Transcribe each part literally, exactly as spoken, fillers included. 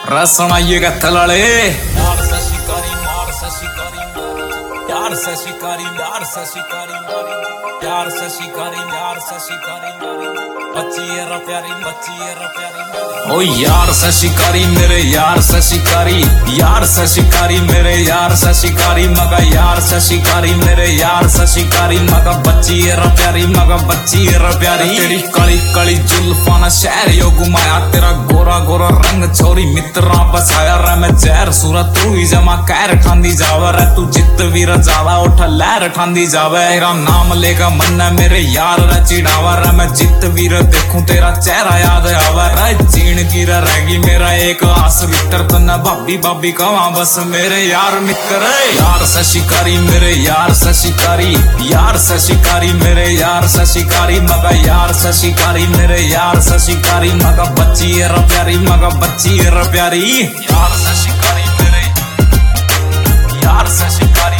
रसनाइएगा तलाड़े यार शशिकारी मार शशिकारी यार शशिकारी यार शशिकारी यार शशिकारी यार शशिकारी बच्ची है रा प्यारी बच्ची है रा प्यारी ओ यार शशिकारी मेरे यार शशिकारी यार शशिकारी मेरे यार शशिकारी मगा यार शशिकारी मेरे यार शशिकारी मगा बच्ची है रा प्यारी मगा बच्ची है रा प्यारी तेरी काली काली जुल्फा ना शहर यो घुमाया तेरा गोरा गोरा रंग छोरी मित्रा बसाया रे मैं जहर सूरत तू ही जमा कैर ठांदी जावा रे तू जित वीर जावा उठ लहर ठांदी जावे तेरा नाम लेगा मन मेरे यार रे चिढ़ावा रे मैं जित वीर देखूं तेरा चेहरा याद आवा रे जीण गिरा रहेगी मेरा एक आस मित्र तना भाभी भाभी कवा बस मेरे यार मित्र यार शशिकारी मेरे यार शशिकारी यार शशिकारी मेरे यार शशिकारी मगा यार शशिकारी मेरे यार शशिकारी मगा बच्ची है रा प्यारी मगा बच्ची है रा प्यारी यार शशिकारी मेरे यार शशिकारी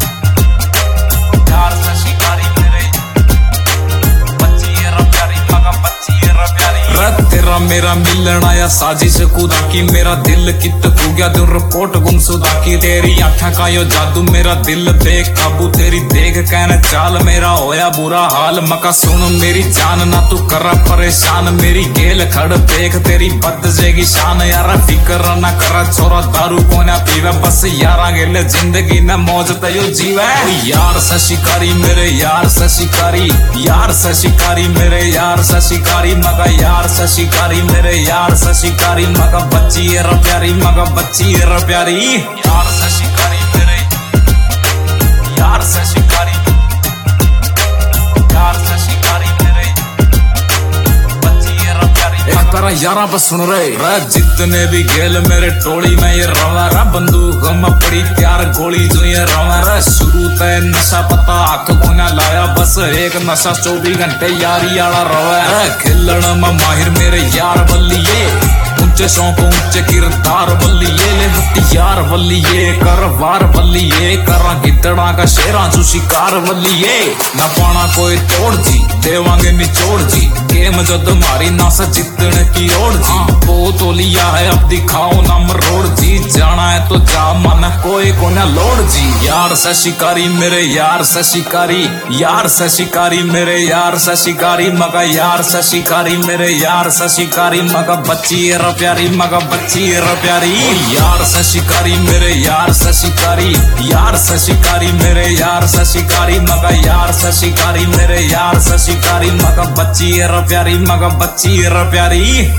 यार शशिकारी मेरे बच्ची है रा प्यारी मगा बच्ची है रा प्यारी तेरा मेरा मिलना या साजिश खुदा की मेरा दिल कित खो गया तू रिपोर्ट गुमशुदा की तेरी आँखों का यो जादू मेरा दिल बेकाबू तेरी देख कहना चाल मेरा होया बुरा हाल मका सुन मेरी जान ना तू करा परेशान मेरी गेल खड़ देख तेरी बद जेगी शान यारा फिक्र ना करा छोरा दारू को ना पीवे बस यारा गेले जिंदगी न मौज तयो जीवे यार शशिकारी मेरे यार शशिकारी यार शशिकारी मेरे यार शशिकारी मगा यार शशिकारी मेरे यार शशिकारी मगा बच्ची है रा प्यारी मगा बच्ची है रा प्यारी यार शशिकारी मेरे यार शशिकारी यार शशिकारी मेरे बच्ची है रा प्यारी एक तारा यारा बस सुन रहे रे जितने भी गेल मेरे टोली में ये रवा रा बंदूक में पड़ी त्यार गोली जो ये रवा रा शुरू तय नशा पता आंख को ना लाया बस एक नशा चौबीस घंटे यारी आला रवा खिलण में माहिर मेरे यार बल्लिए ऊंचे शौक ऊंचे किरदार बल्लिए ले हथियार बल्लिए कर वार बल्लिए करा गिदड़ा का शेरा जो शिकार बल्लिए न पाना कोई तोड़ जी देवांगे निचोड़ जी गेम जो तुम्हारी नस जितने की ओर जी वो तो लिया है अब दिखाओ ना मरोड़ जी जाना है तो जा मन कोई को ना लोड़ जी यार शशिकारी मेरे यार शशिकारी यार शशिकारी मेरे यार शशिकारी मगा यार शशिकारी मेरे यार शशिकारी मगा बच्ची है रा प्यारी मगा बच्ची है रा प्यारी यार शशिकारी मेरे यार शशिकारी यार शशिकारी मेरे यार शशिकारी मगा यार शशिकारी मेरे यार शशिकारी मगा बच्ची है रा प्यारी मगा बच्ची है रा प्यारी।